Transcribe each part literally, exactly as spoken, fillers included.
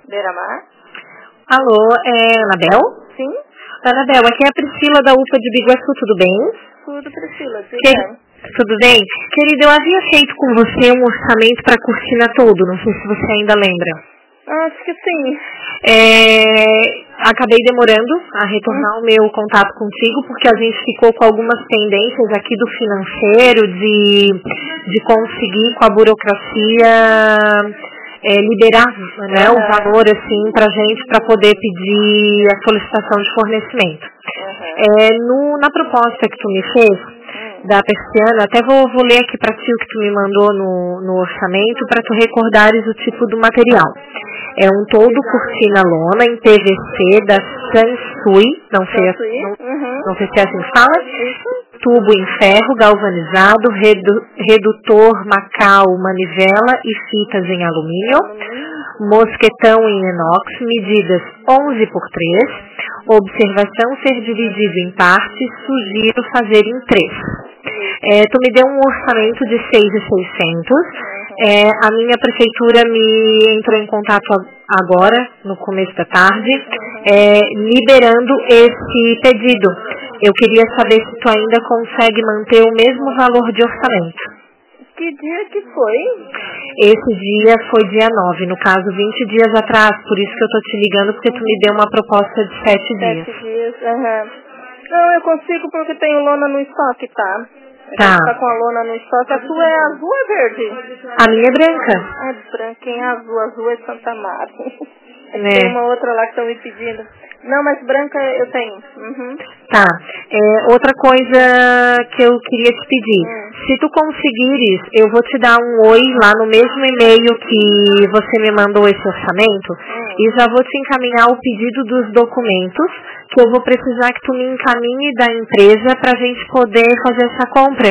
Beira-Mar? Alô, é Anabel? Sim. Anabel, aqui é a Priscila da U P A de Biguaçu, tudo bem? Tudo, Priscila, tudo que... bem. Tudo bem? Querida, eu havia feito com você um orçamento para a Cortina todo, não sei se você ainda lembra. Acho que sim. É... Acabei demorando a retornar hum. o meu contato contigo, porque a gente ficou com algumas pendências aqui do financeiro, de, de conseguir com a burocracia é, liberar né, uhum. o valor assim, para a gente, para poder pedir a solicitação de fornecimento. Uhum. É, no, na proposta que tu me fez, uhum. da persiana, até vou, vou ler aqui para ti o que tu me mandou no, no orçamento, para tu recordares o tipo do material. É um todo cortina lona em P V C da Sansui, não sei, não, uhum. não sei se é assim que fala, tubo em ferro galvanizado, redu, redutor Macau manivela e fitas em alumínio, mosquetão em inox, medidas onze por três, observação ser dividido em partes, sugiro fazer em três. É, tu me deu um orçamento de seis mil e seiscentos. É, a minha prefeitura me entrou em contato agora, no começo da tarde, é, liberando esse pedido. Eu queria saber se tu ainda consegue manter o mesmo valor de orçamento. Que dia que foi? Esse dia foi dia nove, no caso vinte dias atrás, por isso que eu tô te ligando, porque tu me deu uma proposta de sete dias. Sete dias, aham. Não, eu consigo porque tenho lona no estoque, tá? Tá. Tá com a lona no estoque. A sua é azul ou é verde? A minha é branca. É branca, em azul. Azul é Santa Maria. Né? Tem uma outra lá que estão me pedindo. Não, mas branca eu tenho. Uhum. Tá. É, outra coisa que eu queria te pedir. Hum. Se tu conseguires, eu vou te dar um oi lá no mesmo e-mail que você me mandou esse orçamento. Hum. E já vou te encaminhar o pedido dos documentos que eu vou precisar que tu me encaminhe da empresa pra gente poder fazer essa compra.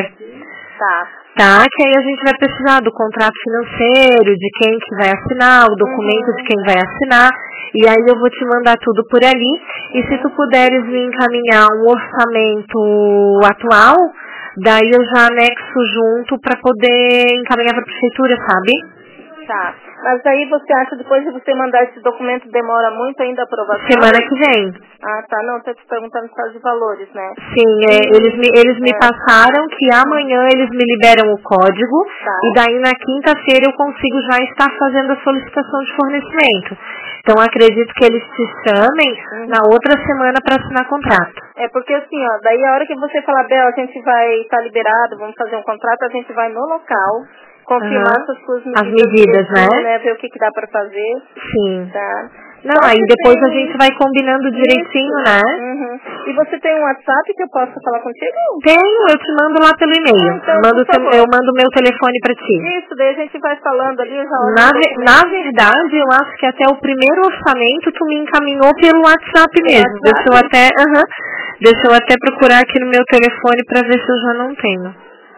Tá. Tá, que aí a gente vai precisar do contrato financeiro, de quem que vai assinar, o documento uhum. de quem vai assinar, e aí eu vou te mandar tudo por ali, uhum. e se tu puderes me encaminhar um orçamento atual, daí eu já anexo junto para poder encaminhar para a prefeitura, sabe? Tá, mas aí você acha, depois de você mandar esse documento, demora muito ainda a aprovação? Semana que vem. Ah, tá, não, tô te perguntando por causa de valores, né? Sim, é, eles me, eles me é. passaram que amanhã eles me liberam o código, tá. E daí na quinta-feira eu consigo já estar fazendo a solicitação de fornecimento. Então acredito que eles te chamem uhum. na outra semana para assinar contrato. É porque assim, ó, daí a hora que você falar, Bel, a gente vai estar tá liberado, vamos fazer um contrato, a gente vai no local, confirmar uhum. essas suas medidas, as medidas, né? né? Ver o que, que dá para fazer. Sim. Tá. Não, aí depois tem... a gente vai combinando direitinho, Isso. né? Uhum. E você tem um WhatsApp que eu posso falar contigo? Tenho, eu te mando lá pelo e-mail. Ah, então, mando te, eu mando meu telefone pra ti. Isso, daí a gente vai falando ali. Eu já olho na, ve na verdade, eu acho que até o primeiro orçamento tu me encaminhou pelo WhatsApp mesmo. WhatsApp? Deixa eu até, uh-huh, deixa eu até procurar aqui no meu telefone pra ver se eu já não tenho.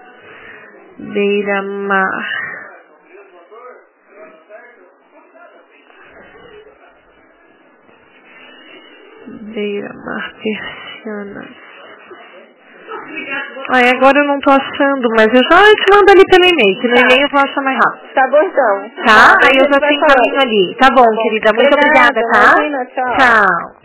Beira-Mar. Beira-Mar Persianas. Ai, agora eu não tô achando, mas eu já te mando ali pelo e-mail, que no tá. e-mail eu vou achar mais rápido. Tá bom então. Tá? Tá. Aí eu já te encaminho ali. Tá bom, tá bom, querida. Muito obrigada, obrigada tá? Imagina, tchau. Tchau.